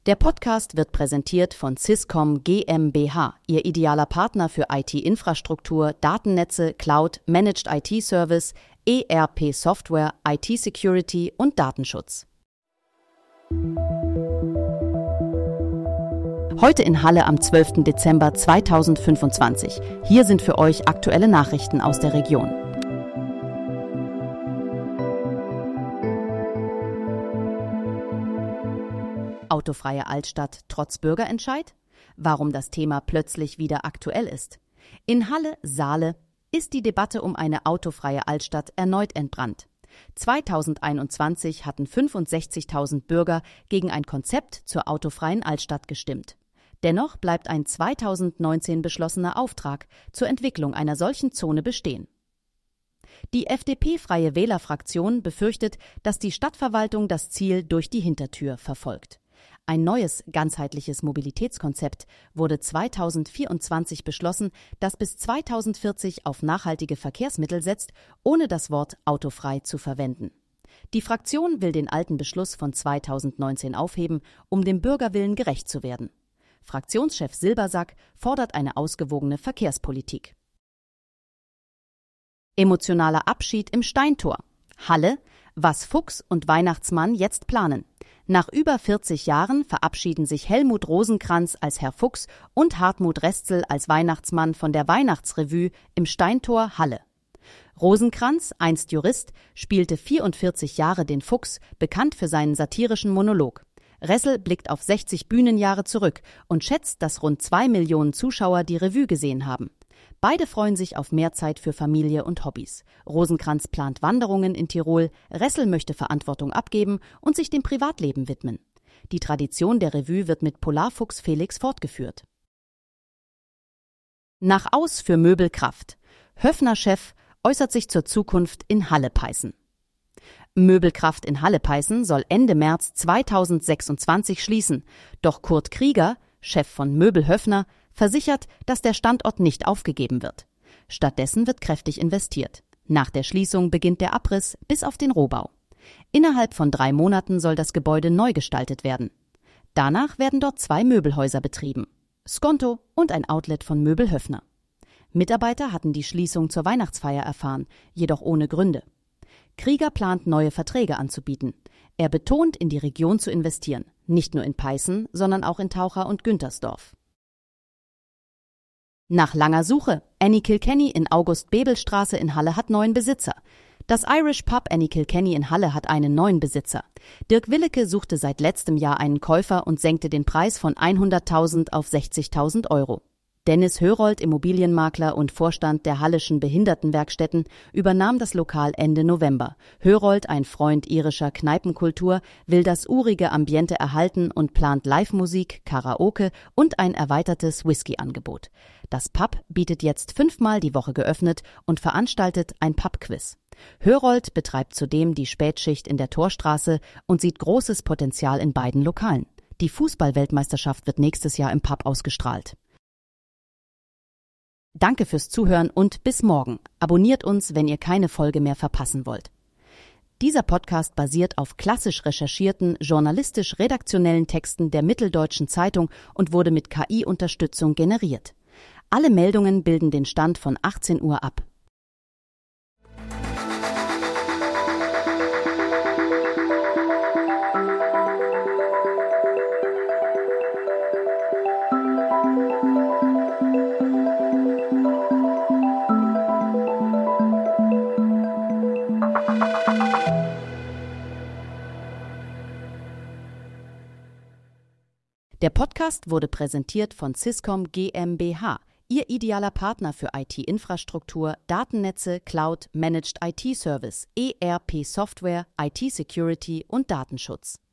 Der Podcast wird präsentiert von Swisscom GmbH, Ihr idealer Partner für IT-Infrastruktur, Datennetze, Cloud, Managed IT-Service, ERP-Software, IT-Security und Datenschutz. Heute in Halle am 12. Dezember 2025. Hier sind für euch aktuelle Nachrichten aus der Region. Autofreie Altstadt trotz Bürgerentscheid? Warum das Thema plötzlich wieder aktuell ist? In Halle-Saale ist die Debatte um eine autofreie Altstadt erneut entbrannt. 2021 hatten 65.000 Bürger gegen ein Konzept zur autofreien Altstadt gestimmt. Dennoch bleibt ein 2019 beschlossener Auftrag zur Entwicklung einer solchen Zone bestehen. Die FDP-Freie Wählerfraktion befürchtet, dass die Stadtverwaltung das Ziel durch die Hintertür verfolgt. Ein neues, ganzheitliches Mobilitätskonzept wurde 2024 beschlossen, das bis 2040 auf nachhaltige Verkehrsmittel setzt, ohne das Wort autofrei zu verwenden. Die Fraktion will den alten Beschluss von 2019 aufheben, um dem Bürgerwillen gerecht zu werden. Fraktionschef Silbersack fordert eine ausgewogene Verkehrspolitik. Emotionaler Abschied im Steintor. Halle, was Fuchs und Weihnachtsmann jetzt planen. Nach über 40 Jahren verabschieden sich Helmut Rosenkranz als Herr Fuchs und Hartmut Reszel als Weihnachtsmann von der Weihnachtsrevue im Steintor Halle. Rosenkranz, einst Jurist, spielte 44 Jahre den Fuchs, bekannt für seinen satirischen Monolog. Reszel blickt auf 60 Bühnenjahre zurück und schätzt, dass rund 2 Millionen Zuschauer die Revue gesehen haben. Beide freuen sich auf mehr Zeit für Familie und Hobbys. Rosenkranz plant Wanderungen in Tirol, Reszel möchte Verantwortung abgeben und sich dem Privatleben widmen. Die Tradition der Revue wird mit Polarfuchs Felix fortgeführt. Nach Aus für Möbelkraft. Höffner-Chef äußert sich zur Zukunft in Halle-Peißen. Möbelkraft in Halle-Peißen soll Ende März 2026 schließen. Doch Kurt Krieger, Chef von Möbel Höffner, versichert, dass der Standort nicht aufgegeben wird. Stattdessen wird kräftig investiert. Nach der Schließung beginnt der Abriss bis auf den Rohbau. Innerhalb von 3 Monaten soll das Gebäude neu gestaltet werden. Danach werden dort 2 Möbelhäuser betrieben. Skonto und ein Outlet von Möbel Höffner. Mitarbeiter hatten die Schließung zur Weihnachtsfeier erfahren, jedoch ohne Gründe. Krieger plant, neue Verträge anzubieten. Er betont, in die Region zu investieren. Nicht nur in Peißen, sondern auch in Taucher und Güntersdorf. Nach langer Suche, Annie Kilkenny in August-Bebel-Straße in Halle hat neuen Besitzer. Das Irish Pub Annie Kilkenny in Halle hat einen neuen Besitzer. Dirk Willecke suchte seit letztem Jahr einen Käufer und senkte den Preis von 100.000 auf 60.000 Euro. Dennis Hörold, Immobilienmakler und Vorstand der Halleschen Behindertenwerkstätten, übernahm das Lokal Ende November. Hörold, ein Freund irischer Kneipenkultur, will das urige Ambiente erhalten und plant Live-Musik, Karaoke und ein erweitertes Whisky-Angebot. Das Pub bietet jetzt 5-mal die Woche geöffnet und veranstaltet ein Pub-Quiz. Hörold betreibt zudem die Spätschicht in der Torstraße und sieht großes Potenzial in beiden Lokalen. Die Fußball-Weltmeisterschaft wird nächstes Jahr im Pub ausgestrahlt. Danke fürs Zuhören und bis morgen. Abonniert uns, wenn ihr keine Folge mehr verpassen wollt. Dieser Podcast basiert auf klassisch recherchierten, journalistisch-redaktionellen Texten der Mitteldeutschen Zeitung und wurde mit KI-Unterstützung generiert. Alle Meldungen bilden den Stand von 18 Uhr ab. Der Podcast wurde präsentiert von Swisscom GmbH, Ihr idealer Partner für IT-Infrastruktur, Datennetze, Cloud, Managed IT-Service, ERP-Software, IT-Security und Datenschutz.